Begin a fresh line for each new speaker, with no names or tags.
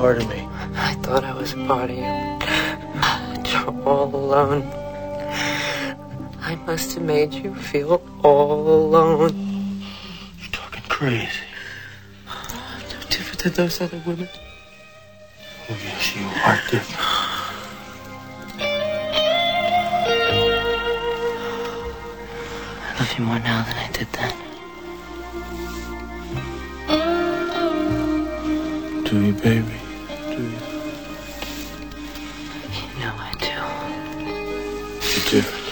part of me.
I thought I was a part of you. And you're all alone. I must have made you feel all alone.
You're talking crazy.
I'm no different than those other women.
Oh, yes, you are different.
I love you more now than I did then.
Do you, baby? Do you?
You know I do.
You're different.